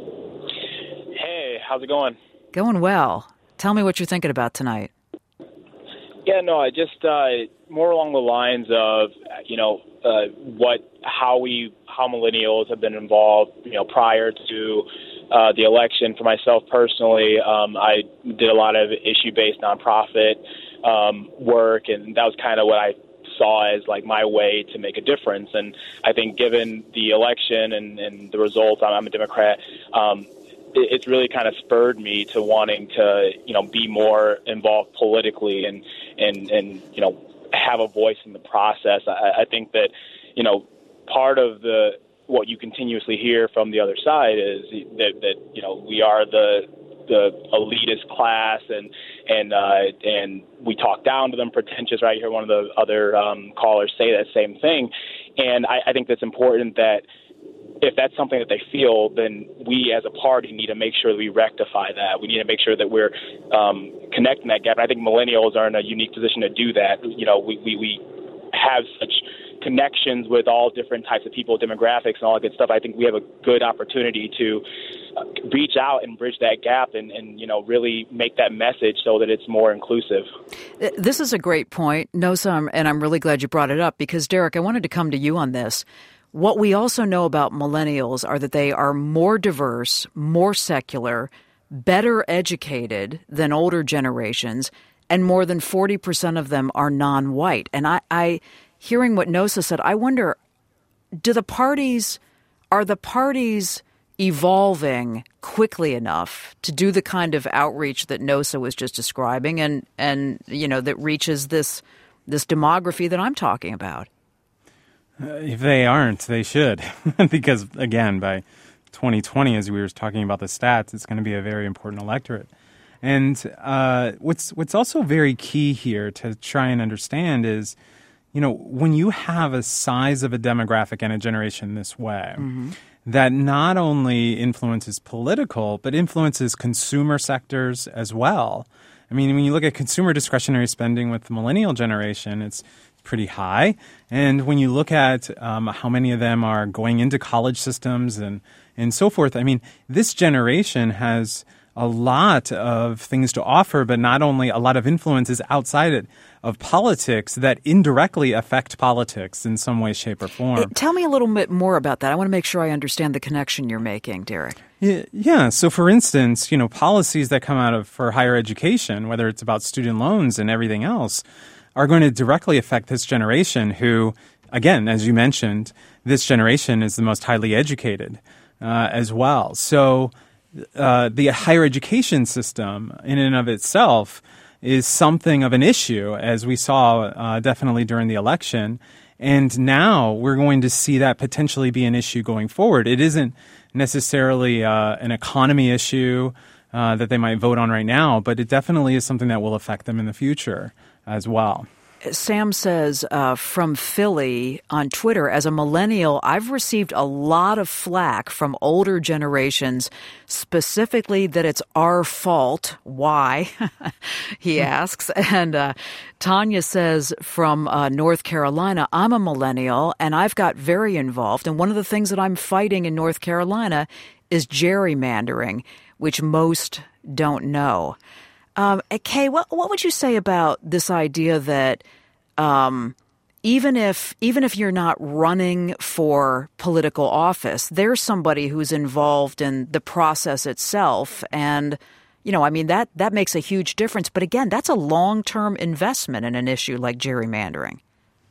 How's it going? Going well. Tell me what you're thinking about tonight. Yeah, no, I just uh, more along the lines of, you know, uh, what, how we, how millennials have been involved, you know, prior to uh, the election. For myself personally, um, I did a lot of issue-based nonprofit um, work, and that was kind of what I saw as like my way to make a difference. And I think given the election and, and the results, I'm a Democrat. Um, it's really kind of spurred me to wanting to, you know, be more involved politically and, and, and you know, have a voice in the process. I, I think that, you know, part of the what you continuously hear from the other side is that, that you know, we are the the elitist class and and uh, and we talk down to them, pretentious, right? You hear one of the other um, callers say that same thing. And I, I think that's important that if that's something that they feel, then we as a party need to make sure that we rectify that. We need to make sure that we're um, connecting that gap. And I think millennials are in a unique position to do that. You know, we, we, we have such connections with all different types of people, demographics, and all that good stuff. I think we have a good opportunity to uh, reach out and bridge that gap and, and, you know, really make that message so that it's more inclusive. This is a great point, Nosa, and I'm really glad you brought it up because, Derek, I wanted to come to you on this. What we also know about millennials are that they are more diverse, more secular, better educated than older generations, and more than forty percent of them are non-white. And I, I hearing what Nosa said, I wonder, do the parties, are the parties evolving quickly enough to do the kind of outreach that Nosa was just describing and, and you know, that reaches this this demography that I'm talking about? Uh, if they aren't, they should. Because, again, by twenty twenty, as we were talking about the stats, it's going to be a very important electorate. And uh, what's what's also very key here to try and understand is, you know, when you have a size of a demographic and a generation this way, mm-hmm. that not only influences political, but influences consumer sectors as well. I mean, when you look at consumer discretionary spending with the millennial generation, it's pretty high. And when you look at um, how many of them are going into college systems and, and so forth, I mean, this generation has a lot of things to offer, but not only a lot of influences outside it, of politics that indirectly affect politics in some way, shape, or form. Tell me a little bit more about that. I want to make sure I understand the connection you're making, Derek. Yeah, yeah. So, for instance, you know, policies that come out of for higher education, whether it's about student loans and everything else, are going to directly affect this generation who, again, as you mentioned, this generation is the most highly educated uh, as well. So uh, the higher education system in and of itself is something of an issue, as we saw uh, definitely during the election. And now we're going to see that potentially be an issue going forward. It isn't necessarily uh, an economy issue uh, that they might vote on right now, but it definitely is something that will affect them in the future as well. Sam says uh, from Philly on Twitter, as a millennial, I've received a lot of flack from older generations, specifically that it's our fault. Why? He asks. And uh, Tanya says from uh, North Carolina, I'm a millennial and I've got very involved. And one of the things that I'm fighting in North Carolina is gerrymandering, which most don't know. Um, Kay, what, what would you say about this idea that um, even if even if you're not running for political office, there's somebody who's involved in the process itself, and you know, I mean that that makes a huge difference. But again, that's a long-term investment in an issue like gerrymandering.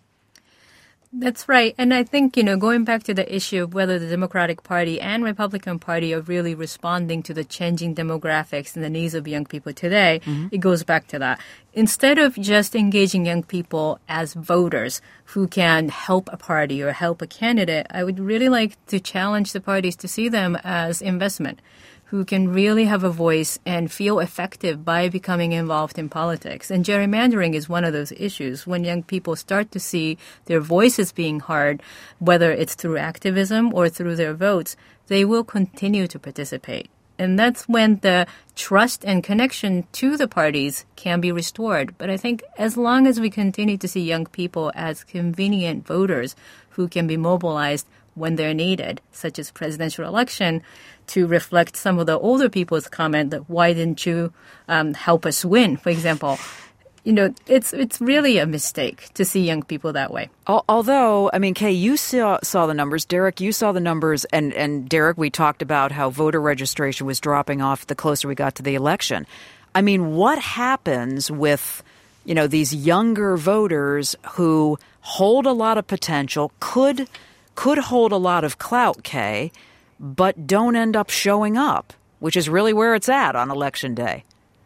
That's right. And I think, you know, going back to the issue of whether the Democratic Party and Republican Party are really responding to the changing demographics and the needs of young people today, mm-hmm. it goes back to that. Instead of just engaging young people as voters who can help a party or help a candidate, I would really like to challenge the parties to see them as investment, who can really have a voice and feel effective by becoming involved in politics. And gerrymandering is one of those issues. When young people start to see their voices being heard, whether it's through activism or through their votes, they will continue to participate. And that's when the trust and connection to the parties can be restored. But I think as long as we continue to see young people as convenient voters who can be mobilized when they're needed, such as presidential election, to reflect some of the older people's comment that why didn't you um, help us win, for example. You know, it's it's really a mistake to see young people that way. Although, I mean, Kay, you saw saw the numbers. Derek, you saw the numbers. And, and Derek, we talked about how voter registration was dropping off the closer we got to the election. I mean, what happens with, you know, these younger voters who hold a lot of potential, could could hold a lot of clout, Kay, but don't end up showing up, which is really where it's at on Election Day?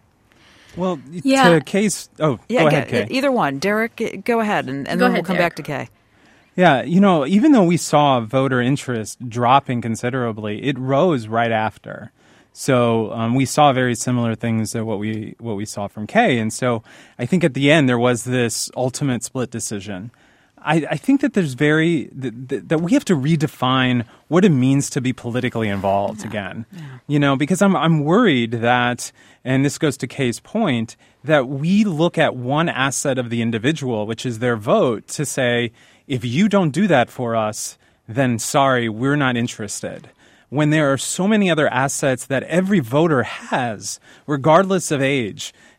Well, yeah. to Kay's... Oh, yeah, go ahead, Kay. Either one. Derek, go ahead, and, and go then ahead, we'll come Derek. back to Kay. Yeah, you know, even though we saw voter interest dropping considerably, it rose right after. So um, we saw very similar things to what we what we saw from Kay. And so I think at the end there was this ultimate split decision. I, I think that there's very that, that we have to redefine what it means to be politically involved yeah. again. Yeah. You know, because I'm I'm worried that, and this goes to Kay's point, that we look at one asset of the individual, which is their vote, to say, if you don't do that for us, then sorry, we're not interested. When there are so many other assets that every voter has, regardless of age,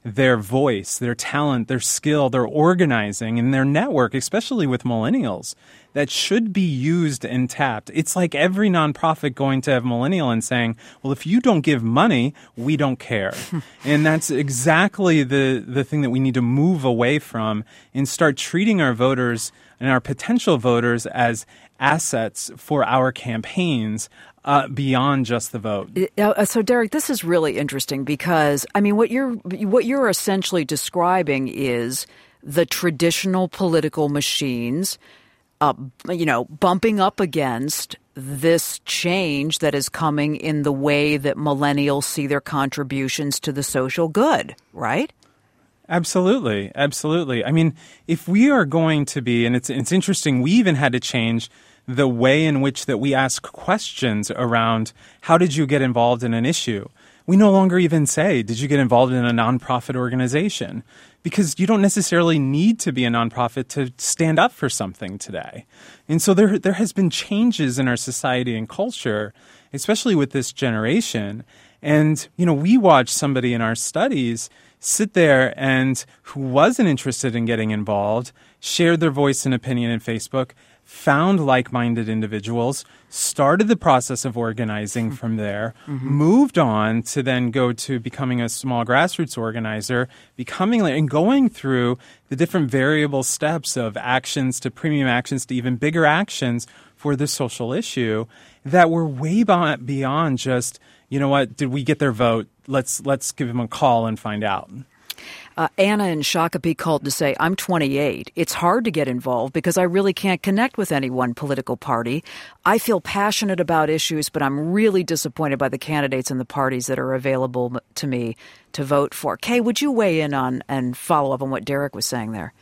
their voice, their talent, their skill, their organizing, and their network, especially with millennials, that should be used and tapped. It's like every nonprofit going to have millennial and saying, well, if you don't give money, we don't care. And that's exactly the, the thing that we need to move away from and start treating our voters and our potential voters as assets for our campaigns. Uh, beyond just the vote. Uh, so, Derek, this is really interesting because, I mean, what you're what you're essentially describing is the traditional political machines, uh, you know, bumping up against this change that is coming in the way that millennials see their contributions to the social good, right? Absolutely. Absolutely. I mean, if we are going to be, and it's it's interesting, we even had to change the way in which that we ask questions around how did you get involved in an issue. We no longer even say, did you get involved in a nonprofit organization? Because you don't necessarily need to be a nonprofit to stand up for something today. And so there there has been changes in our society and culture, especially with this generation. And, you know, we watched somebody in our studies sit there and who wasn't interested in getting involved, shared their voice and opinion in Facebook, found like-minded individuals, started the process of organizing from there, mm-hmm. moved on to then go to becoming a small grassroots organizer, becoming and going through the different variable steps of actions to premium actions to even bigger actions for this social issue that were way beyond just, you know what, did we get their vote? Let's let's give them a call and find out. Uh, Anna in Shakopee called to say, I'm twenty-eight. It's hard to get involved because I really can't connect with any one political party. I feel passionate about issues, but I'm really disappointed by the candidates and the parties that are available to me to vote for. Kay, would you weigh in on and follow up on what Derek was saying there?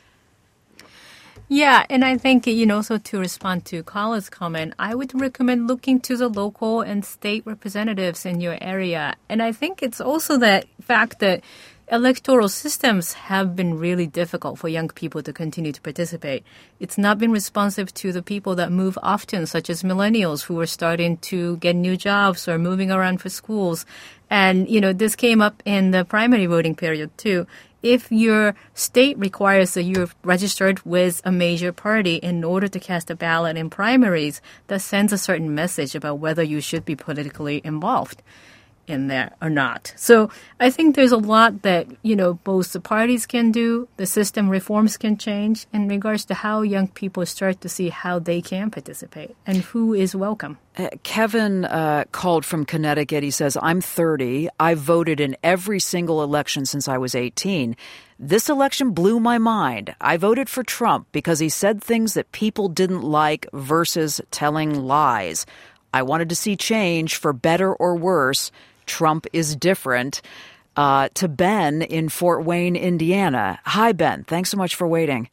Yeah, and I think, you know, so to respond to Carla's comment, I would recommend looking to the local and state representatives in your area. And I think it's also the fact that electoral systems have been really difficult for young people to continue to participate. It's not been responsive to the people that move often, such as millennials who are starting to get new jobs or moving around for schools. And, you know, this came up in the primary voting period, too. If your state requires that you're registered with a major party in order to cast a ballot in primaries, that sends a certain message about whether you should be politically involved in there or not. So I think there's a lot that, you know, both the parties can do, the system reforms can change in regards to how young people start to see how they can participate and who is welcome. Uh, Kevin uh, called from Connecticut. He says, I'm thirty. I voted in every single election since I was eighteen. This election blew my mind. I voted for Trump because he said things that people didn't like versus telling lies. I wanted to see change for better or worse. Trump is different. Uh, to Ben in Fort Wayne, Indiana. Hi, Ben. Thanks so much for waiting.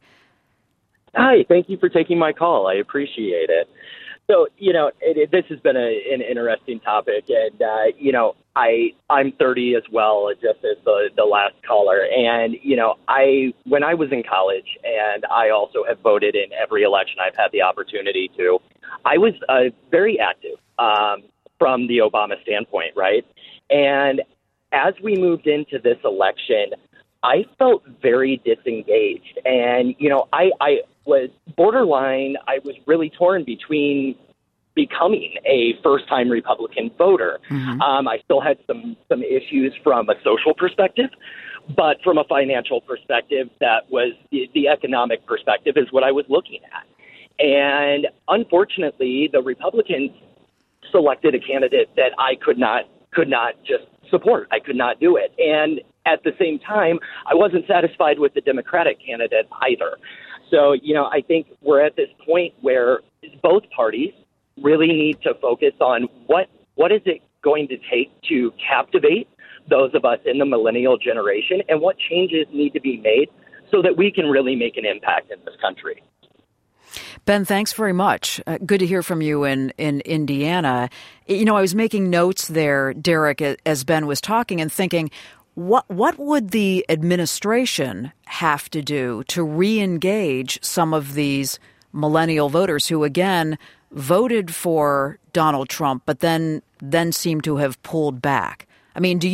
Hi. Thank you for taking my call. I appreciate it. So, you know, it, it, this has been a, an interesting topic. And, uh, you know, I, I'm thirty as well, just as the, the last caller. And, you know, I when I was in college, and I also have voted in every election I've had the opportunity to, I was uh, very active um, from the Obama standpoint, right? And as we moved into this election, I felt very disengaged. And, you know, I, I was borderline, I was really torn between becoming a first-time Republican voter. Mm-hmm. Um, I still had some, some issues from a social perspective, but from a financial perspective, that was the, the economic perspective is what I was looking at. And unfortunately, the Republicans selected a candidate that I could not could not just support. I could not do it. And at the same time, I wasn't satisfied with the Democratic candidate either. So, you know, I think we're at this point where both parties really need to focus on what what is it going to take to captivate those of us in the millennial generation and what changes need to be made so that we can really make an impact in this country. Ben, thanks very much. Uh, good to hear from you in, in Indiana. You know, I was making notes there, Derek, as Ben was talking and thinking, what what would the administration have to do to re-engage some of these millennial voters who, again, voted for Donald Trump, but then then seem to have pulled back? I mean, do you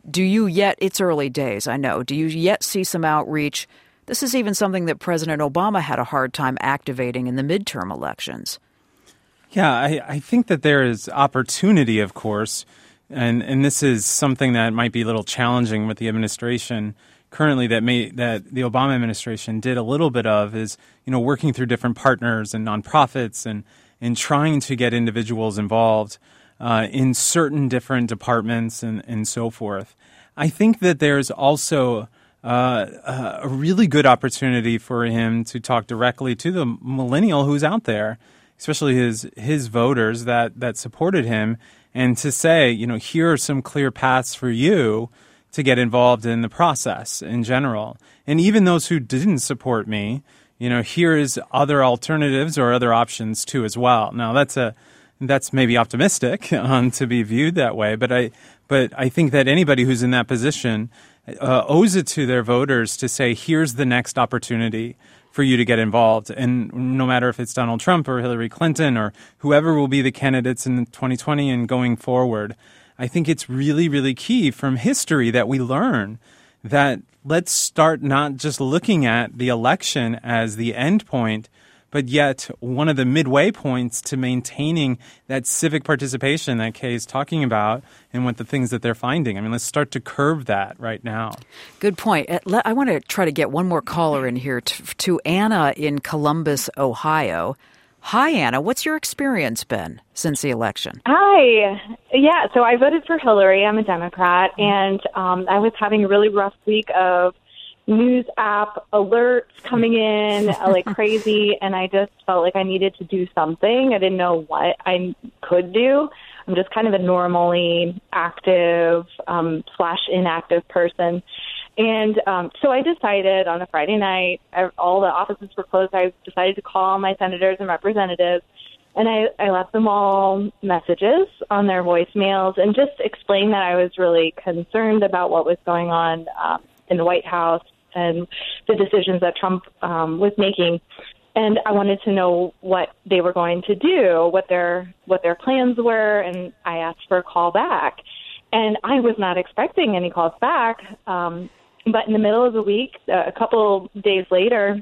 do you yet, it's early days, I know, do you yet see some outreach? This is even something that President Obama had a hard time activating in the midterm elections. Yeah, I, I think that there is opportunity, of course, and, and this is something that might be a little challenging with the administration currently that may that the Obama administration did a little bit of is, you know, working through different partners and nonprofits and, and trying to get individuals involved uh, in certain different departments and, and so forth. I think that there's also uh, a really good opportunity for him to talk directly to the millennial who's out there, especially his his voters that, that supported him, and to say, you know, here are some clear paths for you to get involved in the process in general. And even those who didn't support me, you know, here is other alternatives or other options too as well. Now that's a that's maybe optimistic um, to be viewed that way, but I but I think that anybody who's in that position uh, owes it to their voters to say, here's the next opportunity for you to get involved. And no matter if it's Donald Trump or Hillary Clinton or whoever will be the candidates in twenty twenty and going forward, I think it's really, really key from history that we learn that let's start not just looking at the election as the end point, but yet one of the midway points to maintaining that civic participation that Kay is talking about and what the things that they're finding. I mean, let's start to curb that right now. Good point. I want to try to get one more caller in here to, to Anna in Columbus, Ohio. Hi, Anna. What's your experience been since the election? Hi. Yeah, so I voted for Hillary. I'm a Democrat, and um, I was having a really rough week of news app alerts coming in like crazy, and I just felt like I needed to do something. I didn't know what I could do. I'm just kind of a normally active um, slash inactive person. And um, so I decided on a Friday night, I, all the offices were closed. I decided to call my senators and representatives, and I, I left them all messages on their voicemails and just explained that I was really concerned about what was going on um, in the White House and the decisions that Trump um, was making. And I wanted to know what they were going to do, what their what their plans were, and I asked for a call back. And I was not expecting any calls back. Um, but in the middle of the week, uh, a couple days later,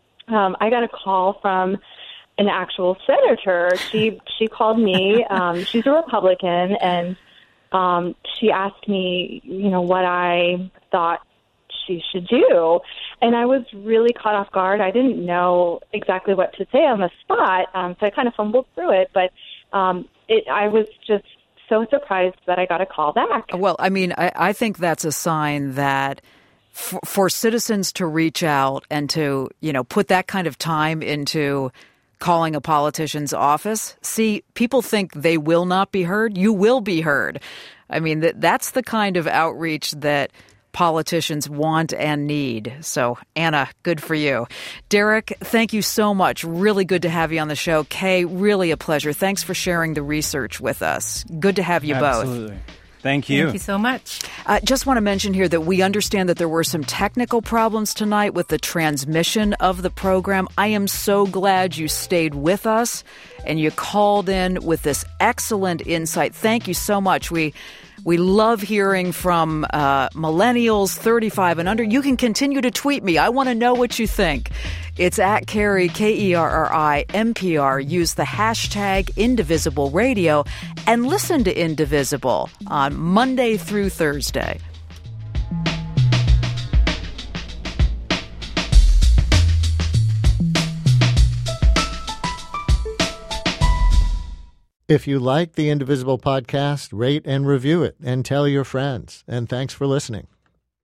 um, I got a call from an actual senator. She she called me. Um, she's a Republican, and um, she asked me, you know, what I thought she should do. And I was really caught off guard. I didn't know exactly what to say on the spot, um, so I kind of fumbled through it. But um, it, I was just so surprised that I got a call back. Well, I mean, I, I think that's a sign that f- for citizens to reach out and to, you know, put that kind of time into calling a politician's office. See, people think they will not be heard. You will be heard. I mean, that that's the kind of outreach that politicians want and need. So, Anna, good for you. Derek, thank you so much. Really good to have you on the show. Kay, really a pleasure. Thanks for sharing the research with us. Good to have you both. Absolutely. Thank you. Thank you so much. I uh, just want to mention here that we understand that there were some technical problems tonight with the transmission of the program. I am so glad you stayed with us and you called in with this excellent insight. Thank you so much. We We love hearing from uh, millennials, thirty-five and under. You can continue to tweet me. I want to know what you think. It's at Kerri, K E R R I, N P R. Use the hashtag Indivisible Radio and listen to Indivisible on Monday through Thursday. If you like the Indivisible podcast, rate and review it and tell your friends. And thanks for listening.